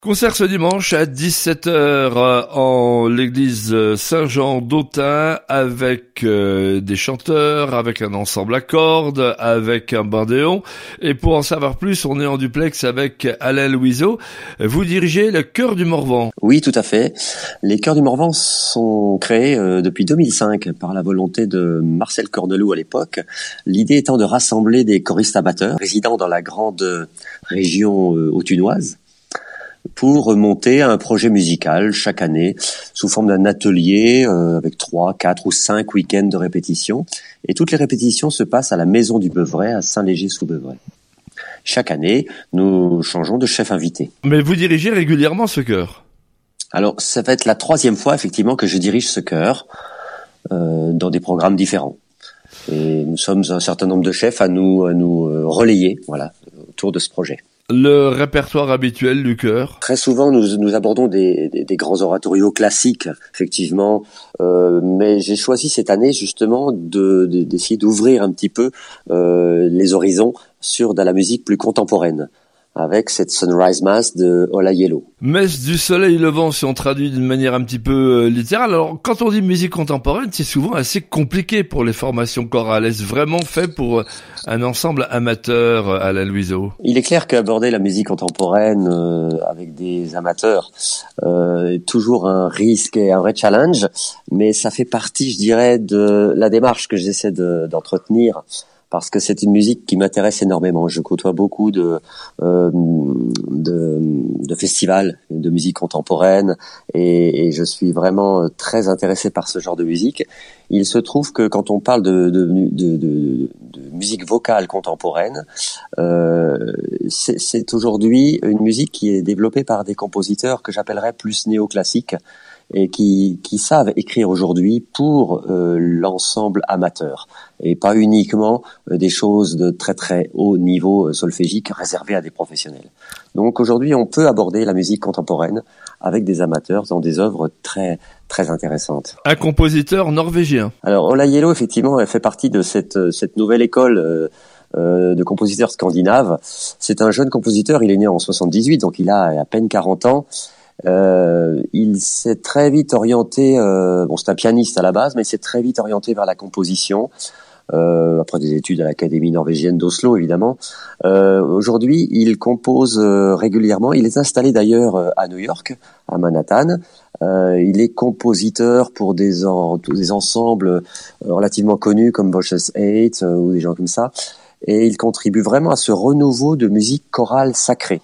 Concert ce dimanche à 17h en l'église Saint-Jean d'Autun avec des chanteurs, avec un ensemble à cordes, avec un bandéon. Et pour en savoir plus, on est en duplex avec Alain Louiseau. Vous dirigez le Chœur du Morvan. Oui, tout à fait. Les Chœurs du Morvan sont créés depuis 2005 par la volonté de Marcel Corneloup à l'époque. L'idée étant de rassembler des choristes amateurs résidant dans la grande région autunoise, pour monter un projet musical chaque année sous forme d'un atelier avec 3, 4 ou 5 week-ends de répétition. Et toutes les répétitions se passent à la Maison du Beuvray, à Saint-Léger-sous-Beuvray. Chaque année, nous changeons de chef invité. Mais vous dirigez régulièrement ce chœur? Alors, ça va être la 3e fois, effectivement, que je dirige ce chœur dans des programmes différents. Et nous sommes un certain nombre de chefs à nous relayer, voilà, autour de ce projet. Le répertoire habituel du chœur? Très souvent, nous abordons des grands oratorios classiques, effectivement, mais j'ai choisi cette année justement d'essayer d'ouvrir un petit peu les horizons sur de la musique plus contemporaine, avec cette Sunrise Mass de Ola Yellow. Messe du soleil levant, si on traduit d'une manière un petit peu littérale. Alors, quand on dit musique contemporaine, c'est souvent assez compliqué pour les formations chorales. Est-ce vraiment fait pour un ensemble amateur, Alain Louiseau? Il est clair qu'aborder la musique contemporaine avec des amateurs est toujours un risque et un vrai challenge, mais ça fait partie, je dirais, de la démarche que j'essaie d'entretenir. Parce que c'est une musique qui m'intéresse énormément. Je côtoie beaucoup de festivals de musique contemporaine et je suis vraiment très intéressé par ce genre de musique. Il se trouve que quand on parle de musique vocale contemporaine, c'est aujourd'hui une musique qui est développée par des compositeurs que j'appellerais plus néoclassiques et qui savent écrire aujourd'hui pour l'ensemble amateur et pas uniquement des choses de très très haut niveau solfégique réservées à des professionnels. Donc aujourd'hui, on peut aborder la musique contemporaine avec des amateurs dans des œuvres très très intéressantes. Un compositeur norvégien. Alors Ola Yellow, effectivement, elle fait partie de cette nouvelle école de compositeurs scandinaves. C'est un jeune compositeur, il est né en 78, donc il a à peine 40 ans. Il s'est très vite orienté, c'est un pianiste à la base, mais il s'est très vite orienté vers la composition, après des études à l'Académie norvégienne d'Oslo, évidemment. Aujourd'hui, il compose régulièrement. Il est installé d'ailleurs à New York, à Manhattan. Il est compositeur pour des ensembles relativement connus comme Bosch's 8 ou des gens comme ça. Et il contribue vraiment à ce renouveau de musique chorale sacrée.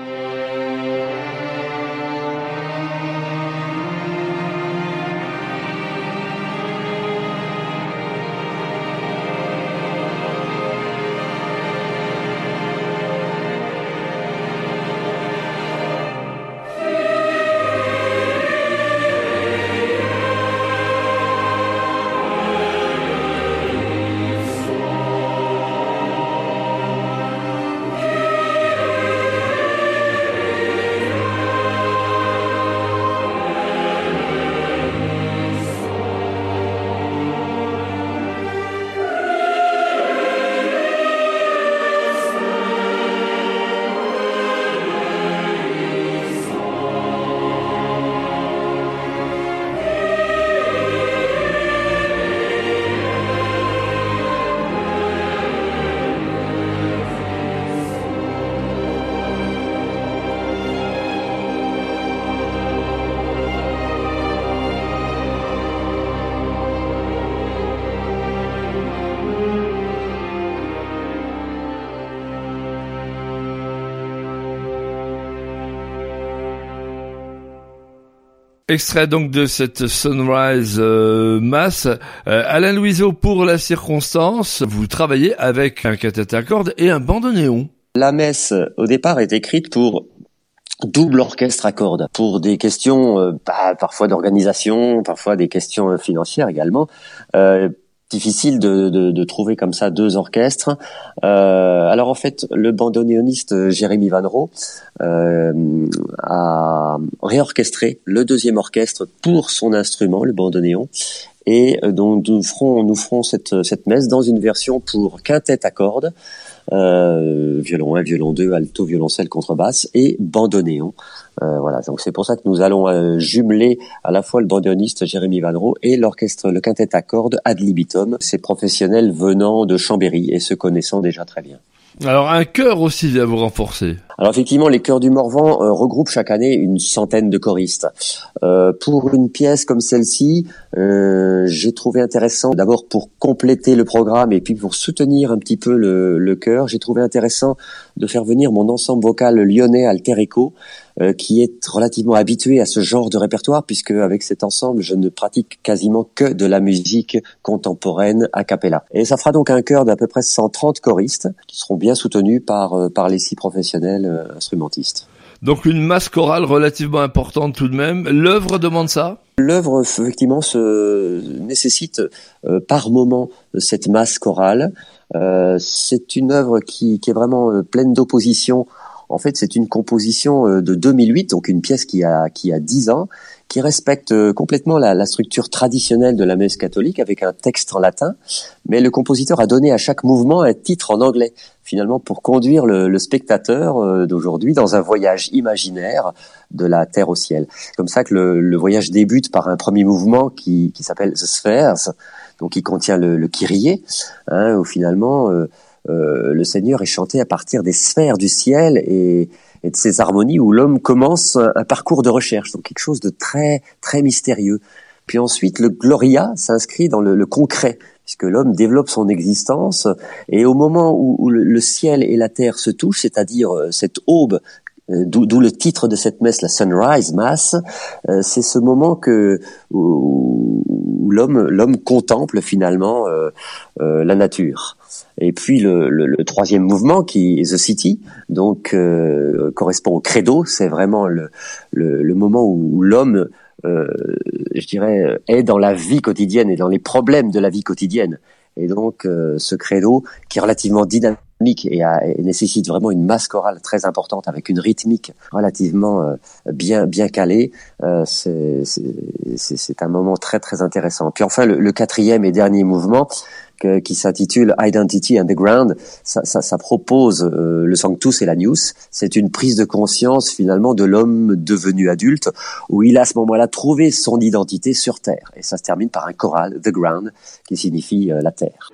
Extrait donc de cette Sunrise Mass. Alain Louiseau, pour la circonstance, vous travaillez avec un quintet à cordes et un bandoneon. La messe, au départ, est écrite pour double orchestre à cordes, pour des questions parfois d'organisation, parfois des questions financières également. Difficile de trouver comme ça 2 orchestres. Alors en fait, le bandoneoniste Jérémy Van Roo a réorchestré le 2e orchestre pour son instrument, le bandoneon, et donc nous ferons cette messe dans une version pour quintet à cordes, violon 1, violon 2, alto, violoncelle, contrebasse et bandoneon. Voilà, donc c'est pour ça que nous allons jumeler à la fois le bandoneoniste Jérémy Vannereau et l'orchestre, le quintet à cordes Ad Libitum, ces professionnels venant de Chambéry et se connaissant déjà très bien. Alors un chœur aussi vient vous renforcer. Alors effectivement, les chœurs du Morvan regroupent chaque année une centaine de choristes. Pour une pièce comme celle-ci, j'ai trouvé intéressant, d'abord pour compléter le programme et puis pour soutenir un petit peu le chœur, j'ai trouvé intéressant de faire venir mon ensemble vocal lyonnais Alter Echo, qui est relativement habitué à ce genre de répertoire, puisque avec cet ensemble, je ne pratique quasiment que de la musique contemporaine a cappella. Et ça fera donc un chœur d'à peu près 130 choristes, qui seront bien soutenus par les 6 professionnels instrumentistes. Donc une masse chorale relativement importante tout de même. L'œuvre demande ça ? L'œuvre, effectivement, nécessite par moment cette masse chorale. C'est une œuvre qui est vraiment pleine d'opposition. En fait, c'est une composition de 2008, donc une pièce qui a 10 ans, qui respecte complètement la structure traditionnelle de la messe catholique avec un texte en latin, mais le compositeur a donné à chaque mouvement un titre en anglais, finalement pour conduire le spectateur d'aujourd'hui dans un voyage imaginaire de la terre au ciel. C'est comme ça que le voyage débute par un premier mouvement qui s'appelle The Spheres, donc qui contient le Kyrie, où finalement le Seigneur est chanté à partir des sphères du ciel et de ces harmonies où l'homme commence un parcours de recherche, donc quelque chose de très très mystérieux. Puis ensuite, le Gloria s'inscrit dans le concret, puisque l'homme développe son existence, et au moment où le ciel et la terre se touchent, c'est-à-dire cette aube, d'où le titre de cette messe, la Sunrise Mass, c'est ce moment où l'homme contemple finalement la nature. Et puis le troisième mouvement qui est The City, donc correspond au credo, c'est vraiment le moment où l'homme, je dirais, est dans la vie quotidienne et dans les problèmes de la vie quotidienne. Et donc ce credo qui est relativement dynamique et nécessite vraiment une masse chorale très importante avec une rythmique relativement bien calée, c'est un moment très très intéressant. Puis enfin le quatrième et dernier mouvement qui s'intitule Identity Underground, ça propose le Sanctus et l'Agnus. C'est une prise de conscience finalement de l'homme devenu adulte, où il a à ce moment-là trouvé son identité sur Terre. Et ça se termine par un choral, The Ground, qui signifie la Terre.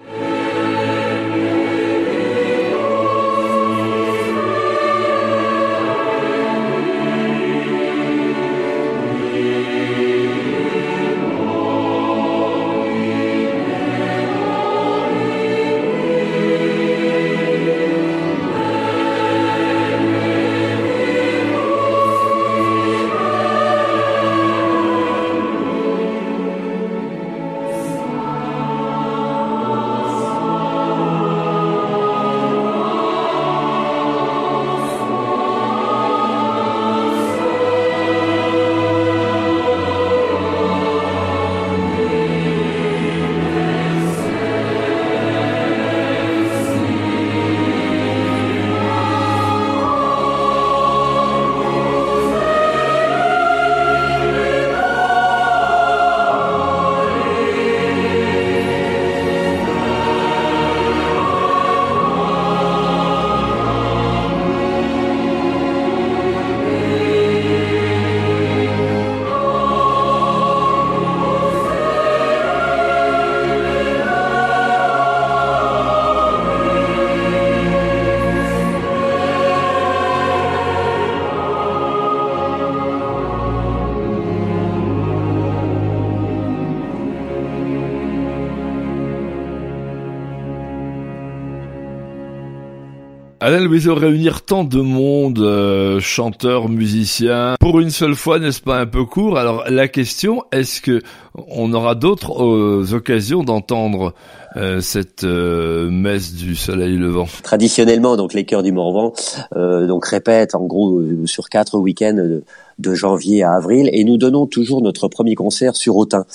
Alain Louiseau, réunir tant de monde, chanteurs, musiciens, pour une seule fois, n'est-ce pas un peu court? Alors la question, est-ce que on aura d'autres occasions d'entendre cette messe du soleil levant? Traditionnellement, donc les chœurs du Morvan donc répètent en gros sur 4 week-ends de janvier à avril, et nous donnons toujours notre premier concert sur Autun.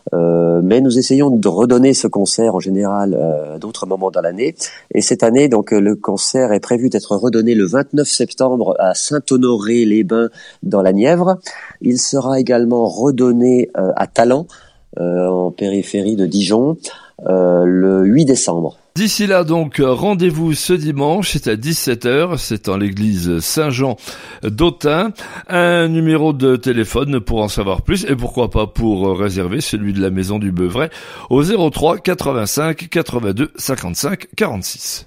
Mais nous essayons de redonner ce concert en général à d'autres moments dans l'année. Et cette année, donc le concert est prévu d'être redonné le 29 septembre à Saint-Honoré-les-Bains dans la Nièvre. Il sera également redonné à Talent, en périphérie de Dijon, le 8 décembre. D'ici là, donc, rendez-vous ce dimanche, c'est à 17h, c'est en l'église Saint-Jean d'Autun. Un numéro de téléphone pour en savoir plus et pourquoi pas pour réserver celui de la Maison du Beuvray au 03 85 82 55 46.